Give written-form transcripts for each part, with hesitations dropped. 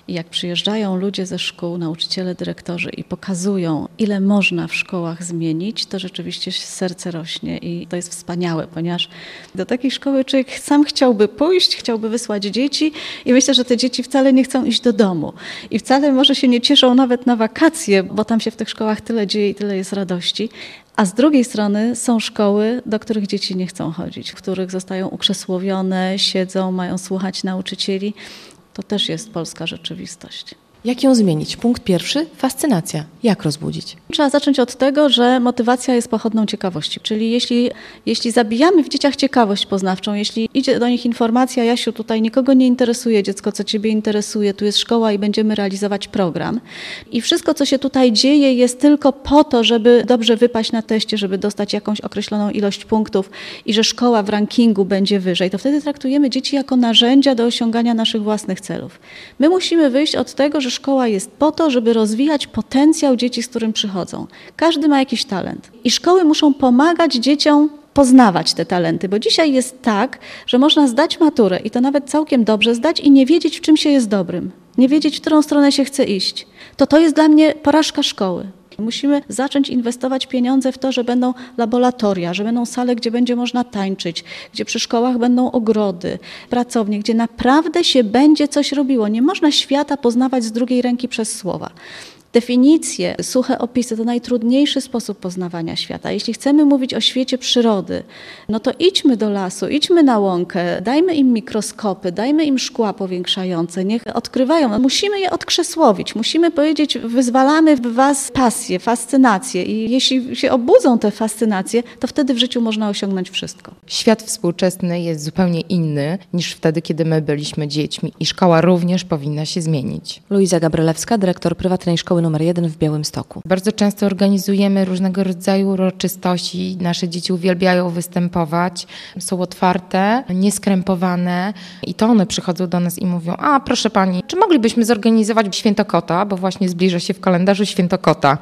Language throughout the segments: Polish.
I jak przyjeżdżają ludzie ze szkół, nauczyciele, dyrektorzy i pokazują, ile można w szkołach zmienić, to rzeczywiście serce rośnie i to jest wspaniałe, ponieważ do takiej szkoły człowiek sam chciałby pójść, chciałby wysłać dzieci i myślę, że te dzieci wcale nie chcą iść do domu i wcale może się nie cieszą nawet na wakacje, bo tam się w tych szkołach tyle dzieje i tyle jest radości. A z drugiej strony są szkoły, do których dzieci nie chcą chodzić, w których zostają ukrzesłowione, siedzą, mają słuchać nauczycieli. To też jest polska rzeczywistość. Jak ją zmienić? Punkt pierwszy, fascynacja. Jak rozbudzić? Trzeba zacząć od tego, że motywacja jest pochodną ciekawości. Czyli jeśli zabijamy w dzieciach ciekawość poznawczą, jeśli idzie do nich informacja, Jasiu, tutaj nikogo nie interesuje dziecko, co ciebie interesuje, tu jest szkoła i będziemy realizować program. I wszystko, co się tutaj dzieje, jest tylko po to, żeby dobrze wypaść na teście, żeby dostać jakąś określoną ilość punktów i że szkoła w rankingu będzie wyżej, to wtedy traktujemy dzieci jako narzędzia do osiągania naszych własnych celów. My musimy wyjść od tego, że szkoła jest po to, żeby rozwijać potencjał dzieci, z którym przychodzą. Każdy ma jakiś talent. I szkoły muszą pomagać dzieciom poznawać te talenty, bo dzisiaj jest tak, że można zdać maturę i to nawet całkiem dobrze zdać i nie wiedzieć, w czym się jest dobrym. Nie wiedzieć, w którą stronę się chce iść. To jest dla mnie porażka szkoły. Musimy zacząć inwestować pieniądze w to, że będą laboratoria, że będą sale, gdzie będzie można tańczyć, gdzie przy szkołach będą ogrody, pracownie, gdzie naprawdę się będzie coś robiło. Nie można świata poznawać z drugiej ręki przez słowa. Definicje, suche opisy to najtrudniejszy sposób poznawania świata. Jeśli chcemy mówić o świecie przyrody, no to idźmy do lasu, idźmy na łąkę, dajmy im mikroskopy, dajmy im szkła powiększające, niech odkrywają. Musimy je odkrzesłowić, musimy powiedzieć, wyzwalamy w was pasję, fascynację i jeśli się obudzą te fascynacje, to wtedy w życiu można osiągnąć wszystko. Świat współczesny jest zupełnie inny niż wtedy, kiedy my byliśmy dziećmi i szkoła również powinna się zmienić. Luiza Gabrylewska, dyrektor prywatnej szkoły nr 1 w Białymstoku. Bardzo często organizujemy różnego rodzaju uroczystości. Nasze dzieci uwielbiają występować, są otwarte, nieskrępowane i to one przychodzą do nas i mówią: a proszę pani, czy moglibyśmy zorganizować święto kota, bo właśnie zbliża się w kalendarzu święto kota.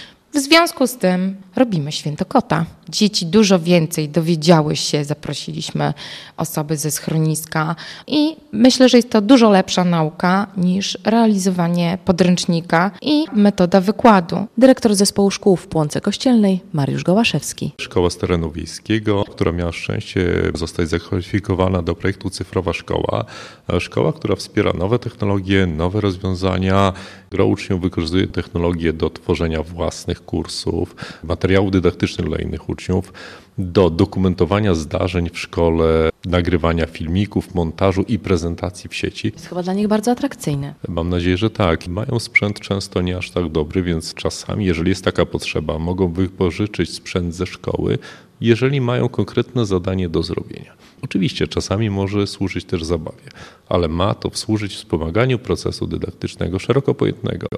W związku z tym robimy święto kota. Dzieci dużo więcej dowiedziały się, zaprosiliśmy osoby ze schroniska i myślę, że jest to dużo lepsza nauka niż realizowanie podręcznika i metoda wykładu. Dyrektor zespołu szkół w Płonce Kościelnej Mariusz Gołaszewski. Szkoła z terenu wiejskiego, która miała szczęście zostać zakwalifikowana do projektu Cyfrowa Szkoła. Szkoła, która wspiera nowe technologie, nowe rozwiązania, która uczniów wykorzystuje technologię do tworzenia własnych kursów, materiałów dydaktycznych dla innych uczniów, do dokumentowania zdarzeń w szkole, nagrywania filmików, montażu i prezentacji w sieci. Jest chyba dla nich bardzo atrakcyjne. Mam nadzieję, że tak. Mają sprzęt często nie aż tak dobry, więc czasami, jeżeli jest taka potrzeba, mogą wypożyczyć sprzęt ze szkoły, jeżeli mają konkretne zadanie do zrobienia. Oczywiście czasami może służyć też zabawie, ale ma to służyć wspomaganiu procesu dydaktycznego szeroko pojętego.